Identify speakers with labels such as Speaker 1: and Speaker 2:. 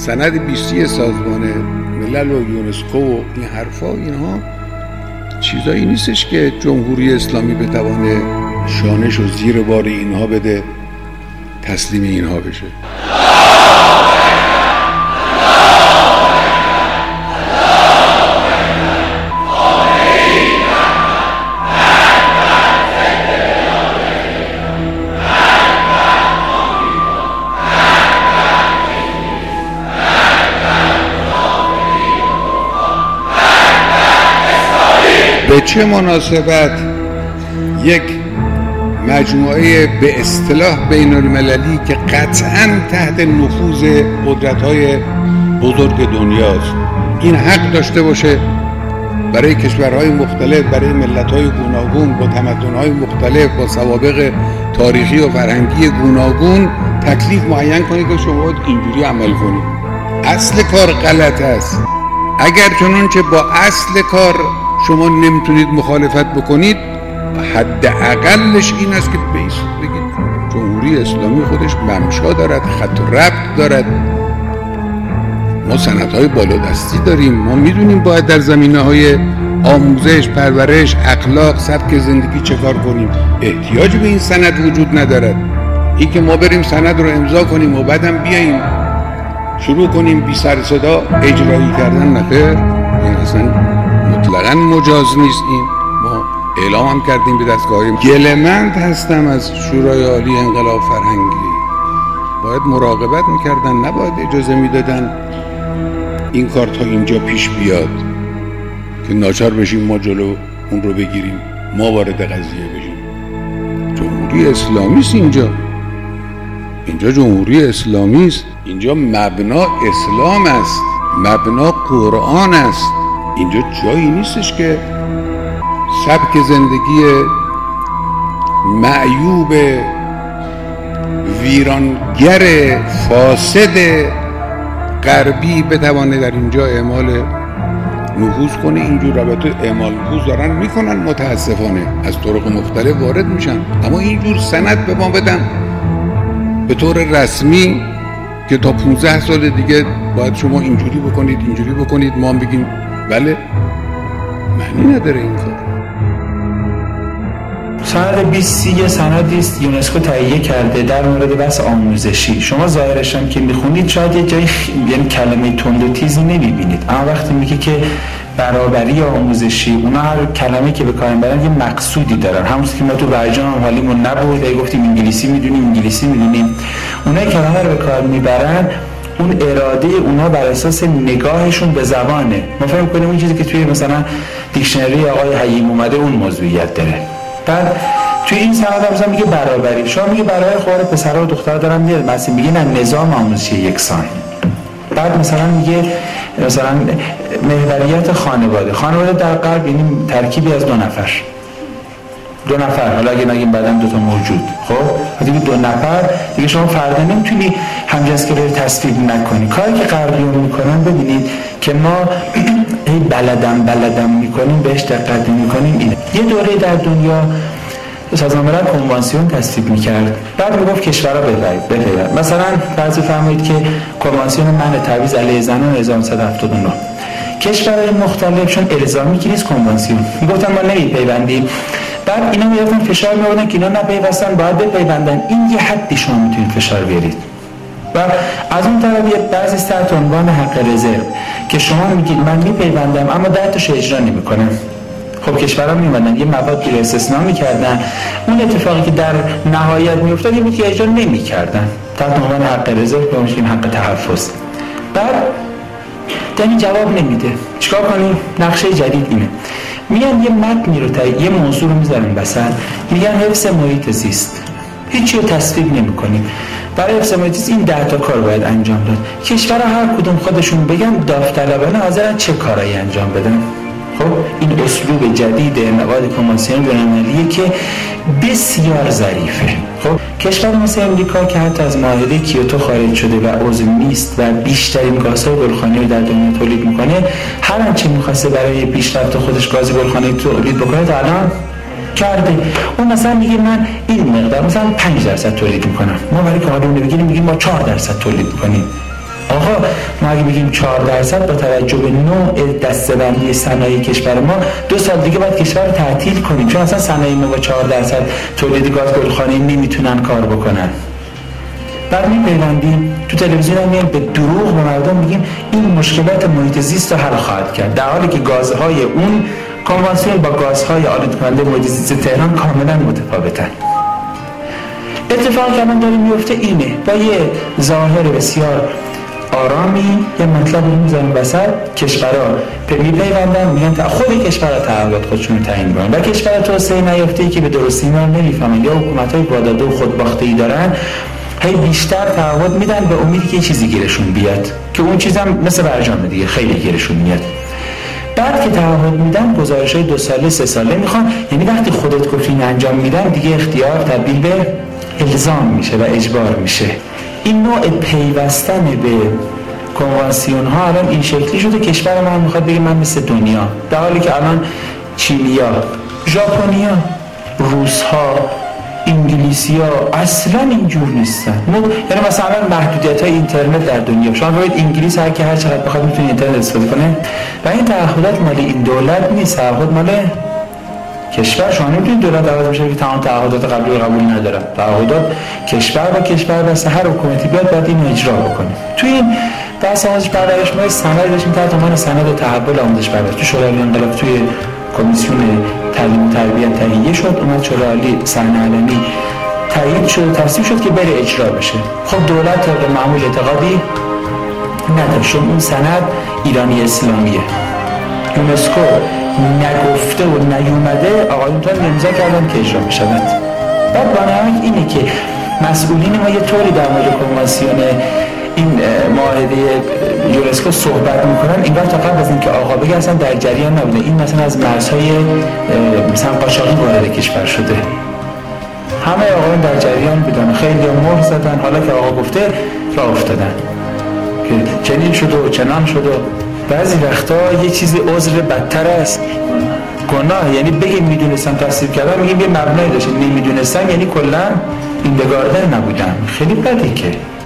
Speaker 1: سند 20 سازمان ملل و یونسکو و این حرفا، اینها چیزایی نیستش که جمهوری اسلامی بتوانه شانش و زیر بار اینها بده، تسلیم اینها بشه. به چه مناسبت یک مجموعه به اصطلاح بین المللی که قطعاً تحت نفوذ قدرت‌های بزرگ دنیاست این حق داشته باشه برای کشورهای مختلف، برای ملت‌های گوناگون با تمدن‌های مختلف با سوابق تاریخی و فرهنگی گوناگون تکلیف معین کنه که شما باید اینجوری عمل کنید؟ اصل کار غلط است. اگر چنانچه با اصل کار شما نمیتونید مخالفت بکنید، حداقلش این است که بگید جمهوری اسلامی خودش ممشا دارد، خط و ربط دارد، ما سندهای بالادستی داریم، ما میدونیم باید در زمینه‌های آموزش، پرورش، اخلاق، سبک زندگی چه کار کنیم. احتیاج به این سند وجود ندارد. این که ما بریم سند رو امضا کنیم و بعدم بیاییم شروع کنیم بی سر صدا اجرایی کردن، نخیر، این اصلا مطلقاً مجاز نیست. این ما اعلام هم کردیم به دستگاهیم. گله‌مند هستم از شورای عالی انقلاب فرهنگی، باید مراقبت میکردن، نباید اجازه میدادن این کار تا اینجا پیش بیاد که ناچار بشیم ما جلو اون رو بگیریم، ما وارد قضیه بشیم. جمهوری اسلامی است اینجا جمهوری اسلامی است، اینجا مبنا اسلام است، مبنا قرآن است. اینجا جایی نیستش که سبک زندگی معیوب ویرانگر فاسد غربی بتوانه در اینجا اعمال نفوذ کنه. اینجور رابطه اعمال نفوذ دارن میکنن، متاسفانه از طرق مختلف وارد میشن، اما اینجور سند به ما بدن به طور رسمی که تا 15 سال دیگه باید شما اینجوری بکنید، ما هم بگیم بله، معنی نداره این کار.
Speaker 2: سند 20 یه سندی است یونسکو تهیه کرده در مورد بحث آموزشی. شما ظاهرش هم که میخونید شاید یه جایی یعنی کلمه تند و تیزی نمیبینید، اما وقتی میگه که برابری آموزشی، اونا هر کلمه که به کار میبرن یه مقصودی دارن. همونطور که ما تو برجام حالیمون نبود گفتیم انگلیسی میدونیم، اونا کلمه رو به کار میبرن، اون اراده اونا بر اساس نگاهشون به زبانه. ما فهم کنیم اون چیزی که توی مثلا دیکشنری آقای حییم اومده اون موضوعیت داره. بعد توی این سند هم مثلا میگه برابری، شما میگه برای خوار پسرها و دخترها دارن میاد، مثلا میگه نه نظام آموزشی یکسان. بعد مثلا میگه مثلا محوریت خانواده در غرب یعنی ترکیبی از دو نفر، حالا اگه نگیم بعدم 2 تا موجود، خب دیگه 2 نفر دیگه شما فردا نمیتونی همجنسگرایی رو تصویب نکنی. کاری که غربیون میکنن ببینید که ما هی بلدم میکنیم، بهش دقت میکنیم. اینه یه دوره در دنیا سازمان ملل کنوانسیون تصویب میکرد، بعد میگفت کشورها بپیوند. مثلا فرض فرمایید که کنوانسیون منع تبعیض علیه زنان 1979 کشورهای مختلف چون الزامی که نیست کنوانسیون میگفتن ما نمیپیوندیم، بعد اینا میرفتن فشار میآوردن که اینا نپیوستن باید بپیوندن. این یه حدی شما میتونید فشار بیارید. و از اون طرف یه بعضی تحت عنوان حق رزرو که شما میگید من میپیوندم اما 10 تاشو اجرا نمیکنم. خب کشورها میومدن یه موادی رو استثناء میکردن، اون اتفاقی که در نهایت میافتاد این بود که اجرا نمیکردن تحت عنوان حق رزرو که میشه حق تحفظ. بعد دنی جواب نمیده، چیکار کنیم؟ نقشه جدید اینه، میان یه متنی رو یه موضوع رو میذارن وسط، میگن حفظ محیط زیست، هیچی رو تصویب نمی‌کنیم. برای حفظ محیط زیست این 10 تا کار باید انجام داد. کشورها هر کدوم خودشون بگن داوطلبانه حاضرن چه کارایی انجام بدن. خب این اسلوب جدید انعقاد کنوانسیون بین‌المللیه که بسیار ظریفه. خب کشور مثل امریکا که حتی از معاهده کیوتو خارج شده و عضو نیست و بیشترین گازهای گلخانی رو در دنیا تولید میکنه، هر آنچه میخواسته برای پیشرفت خودش گاز گلخانی تولید بکنه تا الان کرده. اون مثلا میگه من این مقدار مثلا 5% تولید میکنم، ما برای که حالمون رو بگیریم میگیم ما 4% تولید میکنیم. آقا ما اگه بگیم 4% با توجه به نوع دسته‌بندی صنایع کشور ما 2 سال دیگه باید کشور رو تعطیل کنیم، چون اصلا صنایع ما با 4% تولید گاز گلخانه‌ای نمیتونن کار بکنن. بعد میپیوندیم تو تلویزیون هم میایم به دروغ به مردم میگیم این مشکلات محیط زیست رو حل خواهد کرد، در حالی که گازهای اون کنوانسیون با گازهای آلود کننده محیط زیست تهران کاملا متفاوتن. اتفاقی که الان داره میفته اینه، با یه ظاهر بسیار آرامی یه مطلب رو میذارن وسط، کشورها میپیوندن میگن خود کشورها تعهدات خودشون رو تعیین کنن و کشور توسعه نیافته‌ای که به درستی اینا نمیفهمن یا حکومت‌های واداده و خودباخته‌ای دارن، هی بیشتر تعهد میدن به امیدی که یه چیزی گیرشون بیاد، که اون چیزم مثل برجام دیگه خیلی گیرشون میاد. بعد که تعهد میدن گزارش‌های 2 ساله 3 ساله میخوان، یعنی وقتی خودت گفتی این انجام میدن دیگه اختیار تبدیل به الزام میشه و اجبار میشه. این نوع پیوستن به کنوانسیون ها الان این شکلی شده. کشور ما میخواد بگه من مثل دنیا، در حالی که الان چینیا، ژاپنیا، روس‌ها، انگلیسی‌ها اصلا اینجور نیستن. یعنی مثلا محدودیت‌های اینترنت در دنیا، شما ببینید انگلیس هر کی هر چقدر بخواد میتونه اینترنت استفاده کنه و این تعهدات مال این دولت نیست، تعهد مال کشور. شما نمیتونید دولت دعوت بشه که تمام تعهدات قبلی رو قبول ندارن. تعهدات کشور با کشور بس، هر حکومتی بیاد باید اینو اجرا بکنه. تو این بحث آموزش پرورش ما سند داشتیم تحت عنوان سند تحول آموزش پرورش، تو شورای انقلاب توی کمیسیون تعلیم و تربیت تهیه شد، اومد شورای عالی صحنه علنی تایید شد، تصویب شد که بره اجرا بشه. خب دولت طبق معمول اعتقادی نداشت، اون سند ایرانی اسلامیه، یونسکو نگفته و نیومده، آقایون تا امضا کردن که اجرا بشود. بعد بنابراین اینه که مسئولین ما یه طوری در مورد کنوانسیون این معاهده یونسکو صحبت میکنن انگار تا قبل از اینکه آقا بگه اصلا در جریان نبوده. این مثلا از مرزهای مثلا قاچاقی وارد کشور شده، همه آقایون در جریان بودن، خیلی مهر زدن، حالا که آقا گفته راه افتادن که چنین شده و چنان شده. بعضی وقتا یه چیزی عذر بدتر است گناه، یعنی بگیم میدونستم تصدیق کردم، میگیم یه مبنایی داشتیم، نمیدونستم یعنی کلا این بگارده نبودم، خیلی بده که